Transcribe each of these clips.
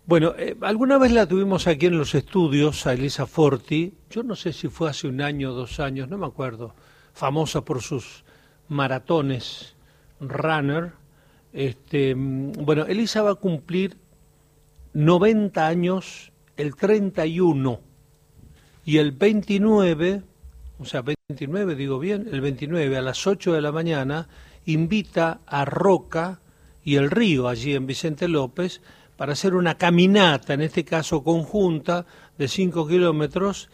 Bueno, alguna vez la tuvimos aquí en los estudios, a Elisa Forti, yo no sé si fue hace un año o 2 años, no me acuerdo, famosa por sus maratones runner. Bueno, Elisa va a cumplir 90 años el 31 y el 29, o sea, 29 digo bien, el 29 a las 8 de la mañana invita a Roca y el Río, allí en Vicente López, para hacer una caminata, en este caso conjunta, de 5 kilómetros.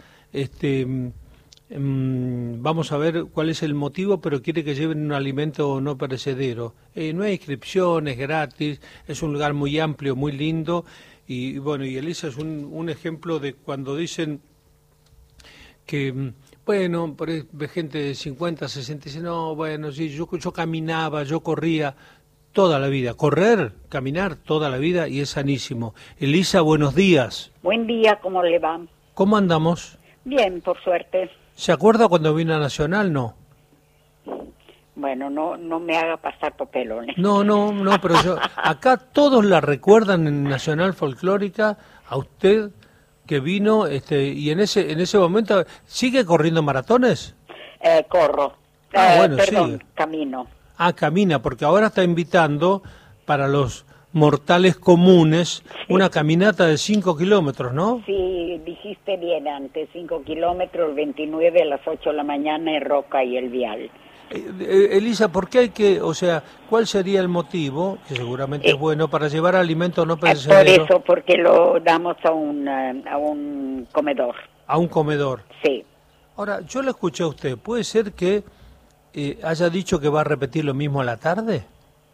Vamos a ver cuál es el motivo, pero quiere que lleven un alimento no perecedero. No hay inscripciones, gratis, es un lugar muy amplio, muy lindo, y bueno, y Elisa es un ejemplo de cuando dicen que, bueno, por ahí ve gente de 50, 60, dice, no, bueno, sí, yo caminaba, yo corría toda la vida, correr, caminar toda la vida y es sanísimo. Elisa, buenos días. Buen día, ¿cómo le va? ¿Cómo andamos? Bien, por suerte. ¿Se acuerda cuando vino a Nacional? No. Bueno, no me haga pasar papelones. No, pero acá todos la recuerdan en Nacional Folclórica, a usted que vino, y en ese momento, ¿sigue corriendo maratones? Corro. Bueno, perdón, sí. camino. Camina, porque ahora está invitando para los mortales comunes una caminata de 5 kilómetros, ¿no? Sí, dijiste bien antes, 5 kilómetros, el 29 a las 8 de la mañana en Roca y el Vial. Elisa, ¿por qué hay que, o sea, cuál sería el motivo, que seguramente es bueno, para llevar alimento no perecedero? Por eso, porque lo damos a un comedor. A un comedor. Sí. Ahora, yo lo escuché a usted, ¿puede ser que haya dicho que va a repetir lo mismo a la tarde?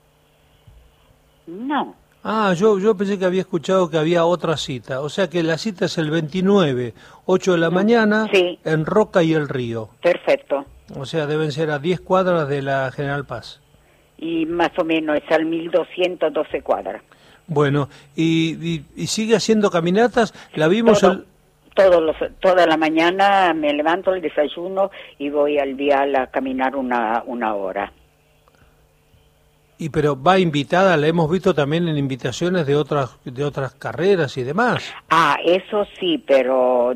No. Yo pensé que había escuchado que había otra cita, o sea que la cita es el 29, 8 de la mañana, sí. En Roca y el Río. Perfecto. O sea, deben ser a 10 cuadras de la General Paz. Y más o menos es al 1212 cuadras. Bueno, y sigue haciendo caminatas, la vimos... Toda la mañana me levanto el desayuno y voy al Vial a caminar una hora. Pero va invitada, la hemos visto también en invitaciones de otras carreras y demás. Eso sí, pero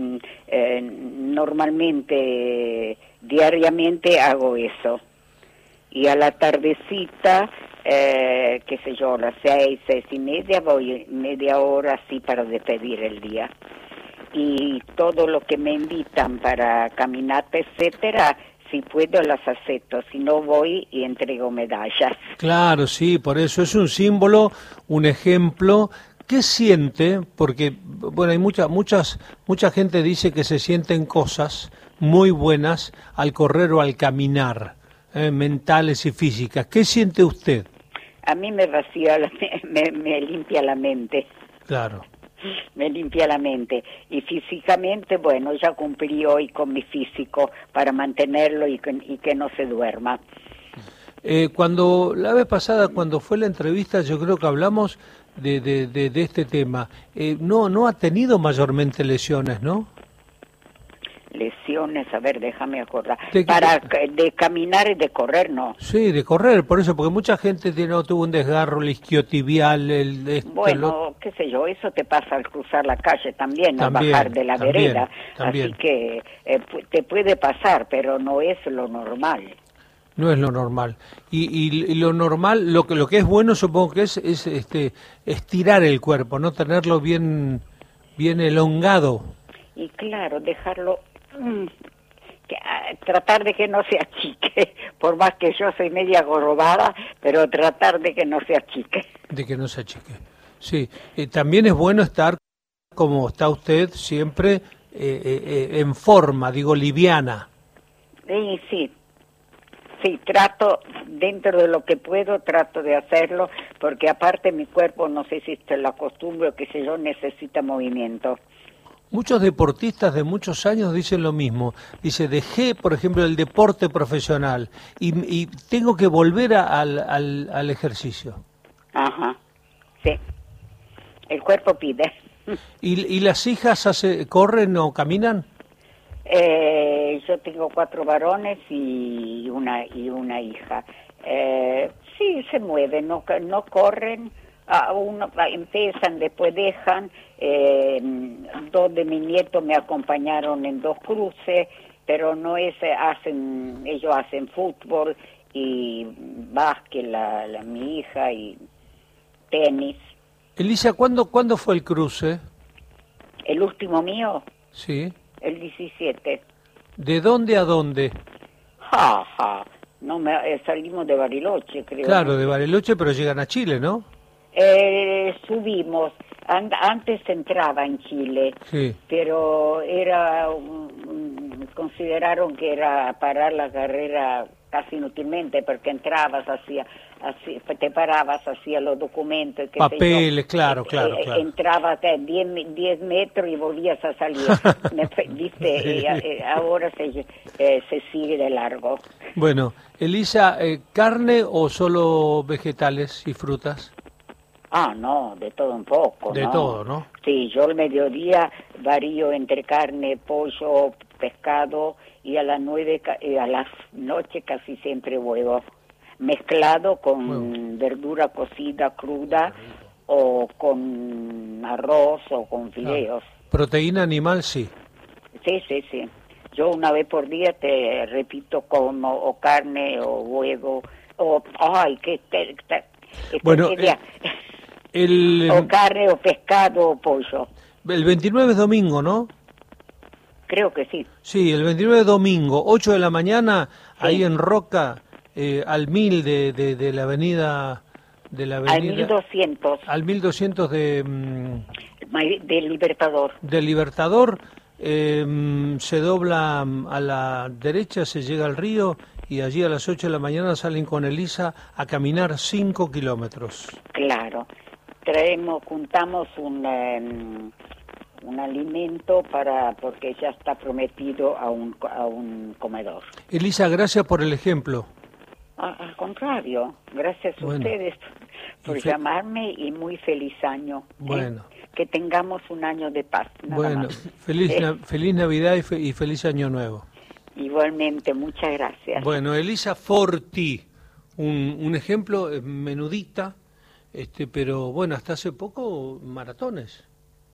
normalmente, diariamente hago eso. Y a la tardecita, qué sé yo, a las 6:30, voy media hora así para despedir el día. Y todo lo que me invitan para caminata, etcétera, si puedo las acepto, si no voy y entrego medallas. Claro, sí, por eso es un símbolo, un ejemplo. ¿Qué siente? Porque, bueno, hay mucha gente dice que se sienten cosas muy buenas al correr o al caminar, mentales y físicas. ¿Qué siente usted? A mí me vacía, me limpia la mente. Claro. Me limpia la mente y físicamente, bueno, ya cumplí hoy con mi físico para mantenerlo y que no se duerma. Cuando la vez pasada, cuando fue la entrevista, yo creo que hablamos de este tema. No ha tenido mayormente lesiones, ¿no? Lesiones, a ver, déjame acordar. De caminar y de correr, no. Sí, de correr, por eso, porque mucha gente tuvo un desgarro, el isquiotibial, bueno, qué sé yo, eso te pasa al cruzar la calle también al bajar de la vereda. Así que te puede pasar, pero no es lo normal. No es lo normal. Y lo normal, lo que es bueno, supongo que es estirar el cuerpo, no tenerlo bien elongado. Y claro, dejarlo tratar de que no se achique, por más que yo soy media jorobada, pero tratar de que no se achique. De que no se achique, sí. También es bueno estar como está usted, siempre en forma, digo, liviana. Sí, trato, dentro de lo que puedo, trato de hacerlo, porque aparte mi cuerpo, no sé si es la costumbre o qué sé yo, necesita movimiento. Muchos deportistas de muchos años dicen lo mismo. Dice, dejé, por ejemplo, el deporte profesional y tengo que volver al ejercicio. Ajá, sí. El cuerpo pide. ¿Y las hijas corren o caminan? Yo tengo 4 varones y una hija. Sí, se mueven, no corren. empiezan, después dejan. Dos de mis nietos me acompañaron en 2 cruces, pero no es, ellos hacen fútbol y básquet, mi hija, y tenis. Elisa, ¿cuándo fue el cruce? El último mío, Sí. el 17. ¿De dónde a dónde? No salimos de Bariloche, creo. Claro, de Bariloche, pero llegan a Chile, ¿no? Subimos. Antes entraba en Chile, sí, pero consideraron que era parar la carrera casi inútilmente, porque entrabas, te parabas, hacías los documentos, papeles, claro. Entrabas 10 metros y volvías a salir. ¿Viste? Ahora se sigue de largo. Bueno, Elisa, ¿carne o solo vegetales y frutas? No, de todo un poco, De todo, ¿no? Sí, yo al mediodía varío entre carne, pollo, pescado, y a las 9, a las noches casi siempre huevo, mezclado con verdura cocida, cruda, o con arroz o con fideos. ¿Proteína animal, sí? Sí. Yo una vez por día, te repito, como o carne o huevo, o... Bueno, o carne o pescado o pollo. El 29 es domingo, ¿no? Creo que sí. Sí, el 29 es domingo, 8 de la mañana, sí, ahí en Roca, al 1000 de la avenida... Al 1200. Al 1200 del Libertador. Del Libertador, se dobla a la derecha, se llega al río, y allí a las 8 de la mañana salen con Elisa a caminar 5 kilómetros. Claro. Juntamos un alimento porque ya está prometido a un comedor. Elisa, gracias por el ejemplo. Al contrario, gracias a ustedes por llamarme, y muy feliz año. Bueno. Que tengamos un año de paz. Bueno, feliz Navidad y feliz año nuevo. Igualmente, muchas gracias. Bueno, Elisa Forti, un ejemplo, menudita, pero bueno, hasta hace poco maratones.